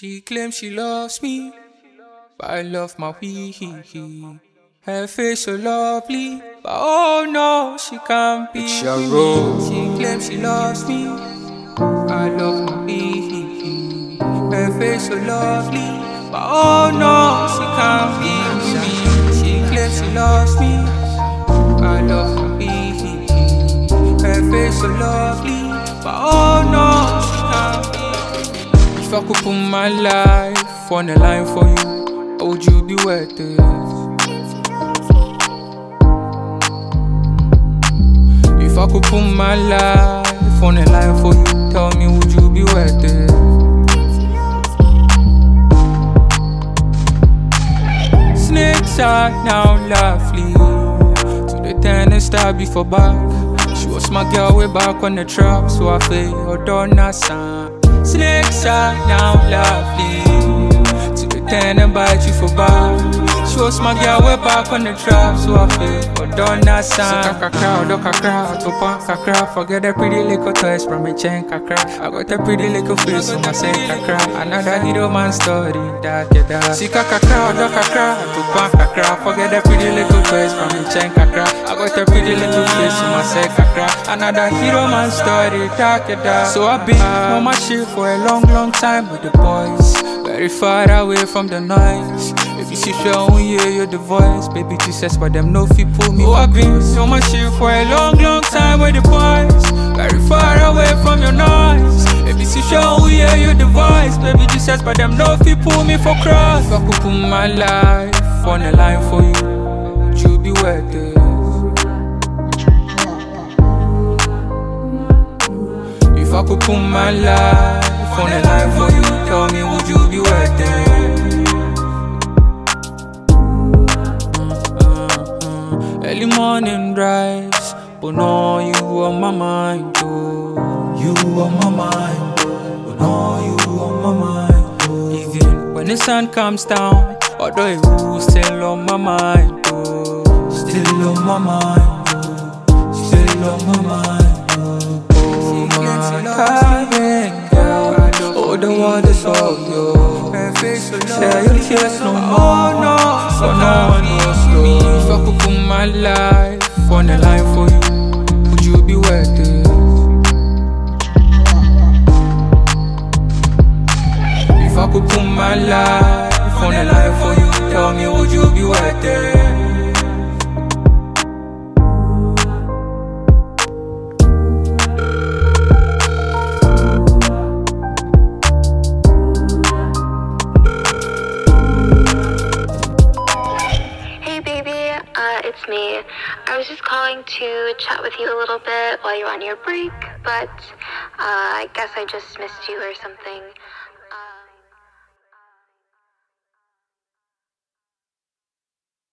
She claims she loves me, but I love my wee. Her face so lovely, but oh no, she can't be It's your with role. me. She claims she loves me, I love my wee. Her face so lovely, but oh no, she can't be with me. She claims she loves me, I love my wee. Her face so lovely, but oh no, she can't be with me. If I could put my life on the line for you, would you be worth it? If I could put my life on the line for you, tell me, would you be worth it? Snakes are now lovely, to the tennis star before back. She was my girl way back on the trap, so I feel your donna son. Snakes are now lovely, to the tennis bite you for back. She was my girl way back on the trap, so I feel your donna son. So kakra, do kakra, topa kakra. Forget the pretty little toys from me chain kakra. I got a pretty little face, so I say kakra. Another hero man story, that get that. See kakra, do kakra, topa kakra. Forget the pretty little toys from me chain kakra. I got a pretty little face, so I say kakra. Another hero man story, that get that. So I've been on my shit for a long time with the boys, very far away from the noise. If you see show, yeah, you're the voice. Baby Jesus, but them no fit pull me. Oh, I've been so much shit for a long time with the boys, very far away from your noise. If you see show, yeah, you're the voice. Baby Jesus, but them no fit pull me for cross. If I could put my life on the line for you, would you be worth it? If I could put my life on the line for you, tell me, would you be worth it? Early morning drives, but no, you on my mind, oh. You on my mind, oh. But no, you on my mind, oh. Even when the sun comes down, although it will still on my mind, oh. Still on my mind, oh. Still on my mind, oh. Oh my darling girl, oh the water's all yours. Say your tears no more, no, so no one knows me. If I could put my life on the line for you, would you be worth it? If I could put my life on the line for you, tell me, would you be worth it? It's me. I was just calling to chat with you a little bit while you're on your break, but I guess I just missed you or something.